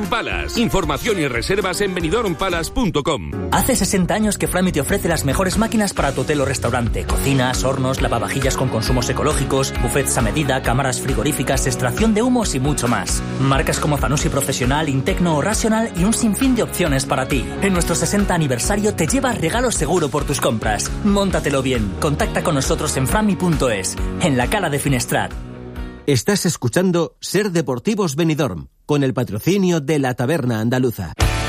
Benidorm Palace. Información y reservas en benidormpalace.com. Hace 60 años que Frami te ofrece las mejores máquinas para tu hotel o restaurante. Cocinas, hornos, lavavajillas con consumos ecológicos, buffets a medida, cámaras frigoríficas, extracción de humos y mucho más. Marcas como Zanussi Profesional, Intecno o Rational y un sinfín de opciones para ti. En nuestro 60 aniversario te llevas regalo seguro por tus compras. Móntatelo bien. Contacta con nosotros en frami.es, en la Cala de Finestrat. Estás escuchando Ser Deportivos Benidorm, con el patrocinio de La Taberna Andaluza.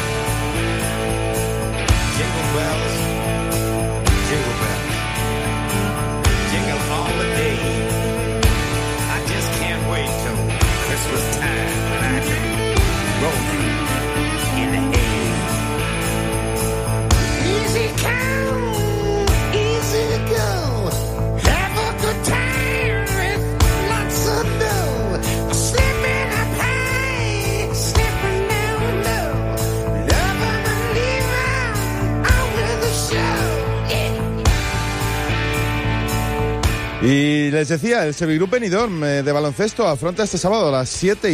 Y les decía, el Sevilla Benidorm de baloncesto afronta este sábado a las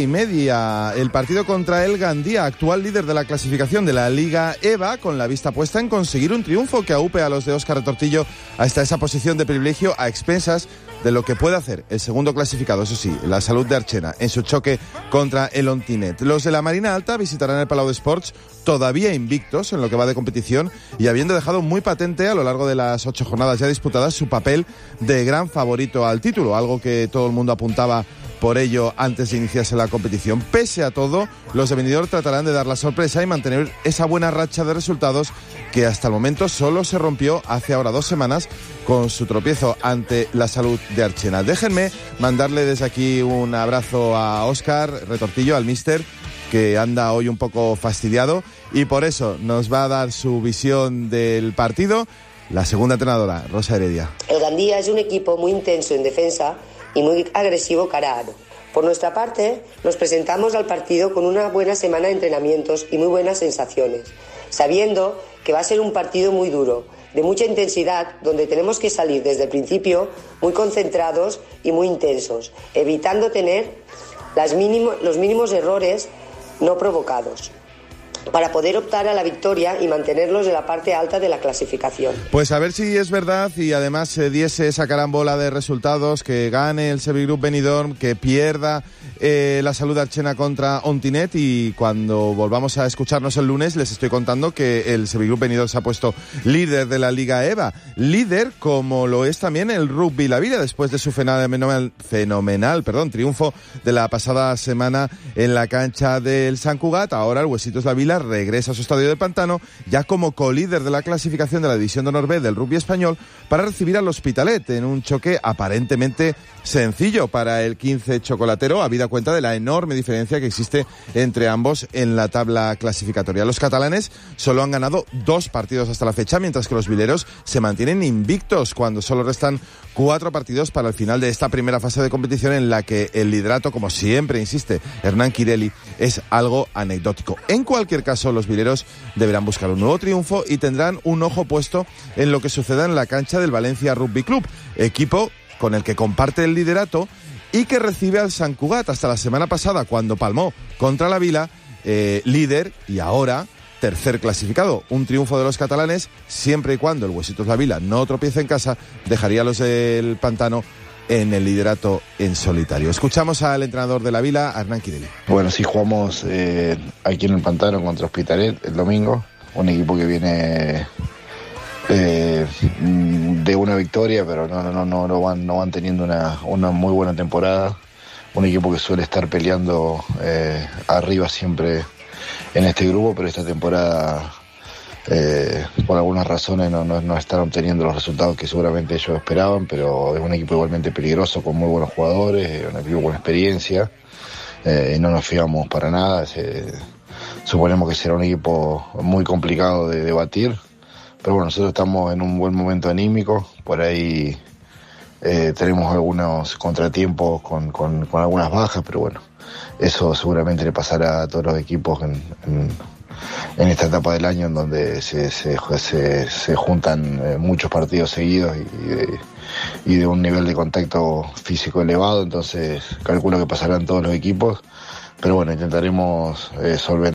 7:30 el partido contra el Gandía, actual líder de la clasificación de la Liga EVA, con la vista puesta en conseguir un triunfo que aupe a los de Óscar Retortillo hasta esa posición de privilegio a expensas de lo que puede hacer el segundo clasificado, eso sí, la Salud de Archena, en su choque contra el Ontinet. Los de la Marina Alta visitarán el Palau de Sports todavía invictos en lo que va de competición y habiendo dejado muy patente a lo largo de las 8 jornadas ya disputadas su papel de gran favorito al título, algo que todo el mundo apuntaba por ello antes de iniciarse la competición. Pese a todo, los de Benidorm tratarán de dar la sorpresa y mantener esa buena racha de resultados que hasta el momento solo se rompió hace ahora 2 semanas con su tropiezo ante la Salud de Archena. Déjenme mandarle desde aquí un abrazo a Óscar Retortillo, al míster, que anda hoy un poco fastidiado y por eso nos va a dar su visión del partido la segunda entrenadora, Rosa Heredia. El Gandía es un equipo muy intenso en defensa y muy agresivo cara a aro. Por nuestra parte, nos presentamos al partido con una buena semana de entrenamientos y muy buenas sensaciones, sabiendo que va a ser un partido muy duro, de mucha intensidad, donde tenemos que salir desde el principio muy concentrados y muy intensos, evitando tener los mínimos errores no provocados, para poder optar a la victoria y mantenerlos en la parte alta de la clasificación. Pues a ver si es verdad y además se diese esa carambola de resultados, que gane el Sevilla Benidorm, que pierda la Salud Archena contra Ontinet, y cuando volvamos a escucharnos el lunes les estoy contando que el Sevilla Benidorm se ha puesto líder de la Liga EVA, líder como lo es también el Rugby La Vila después de su fenomenal triunfo de la pasada semana en la cancha del Sant Cugat. Ahora el Huesitos La Vila regresa a su estadio de Pantano ya como colíder de la clasificación de la División de Honor B del rugby español para recibir al Hospitalet en un choque aparentemente sencillo para el 15 chocolatero, habida cuenta de la enorme diferencia que existe entre ambos en la tabla clasificatoria. Los catalanes solo han ganado 2 partidos hasta la fecha, mientras que los vileros se mantienen invictos cuando solo restan 4 partidos para el final de esta primera fase de competición, en la que el liderato, como siempre insiste Hernán Quirelli, es algo anecdótico. En cualquier caso, los vileros deberán buscar un nuevo triunfo y tendrán un ojo puesto en lo que suceda en la cancha del Valencia Rugby Club, equipo con el que comparte el liderato y que recibe al Sant Cugat hasta la semana pasada, cuando palmó contra la Vila, líder y ahora tercer clasificado. Un triunfo de los catalanes, siempre y cuando el Huesitos La Vila no tropiece en casa, dejaría a los del Pantano en el liderato en solitario. Escuchamos al entrenador de la Vila, Hernán Quirelli. Bueno, sí jugamos aquí en el Pantano contra Hospitalet el domingo, un equipo que viene de una victoria, pero no van teniendo una muy buena temporada. Un equipo que suele estar peleando arriba siempre en este grupo, pero esta temporada por algunas razones no están obteniendo los resultados que seguramente ellos esperaban, pero es un equipo igualmente peligroso, con muy buenos jugadores, un equipo con experiencia, y no nos fiamos para nada. Suponemos que será un equipo muy complicado de batir, pero bueno, nosotros estamos en un buen momento anímico. Por ahí tenemos algunos contratiempos con algunas bajas, pero bueno, eso seguramente le pasará a todos los equipos en esta etapa del año, en donde se juntan muchos partidos seguidos y de un nivel de contacto físico elevado. Entonces calculo que pasarán todos los equipos, pero bueno, intentaremos solventar